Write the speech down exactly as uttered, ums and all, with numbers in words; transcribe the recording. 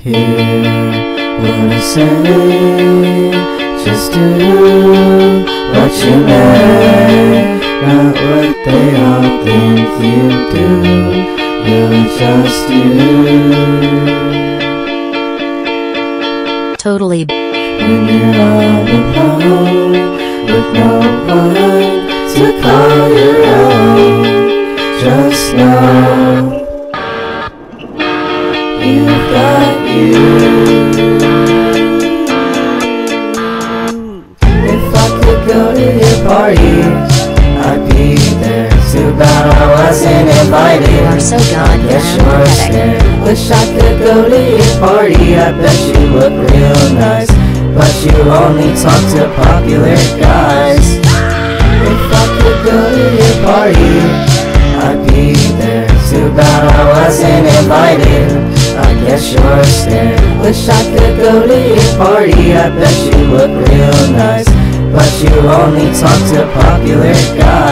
hear what I say, just do what you may, not what they all think you do. You're just you. Totally. When you're all alone, with no one to call your own, just know you've got you. If I could go to your party, I'd be there. Too bad I wasn't invited. You are so goddamn Yes, you're pathetic. scared. Wish I could go to your party. I bet you look real nice, but you only talk to popular guys. If I could go to your party, I'd be there. Too bad I wasn't invited. I guess you're scared. Wish I could go to your party. I bet you look real nice, but you only talk to popular guys.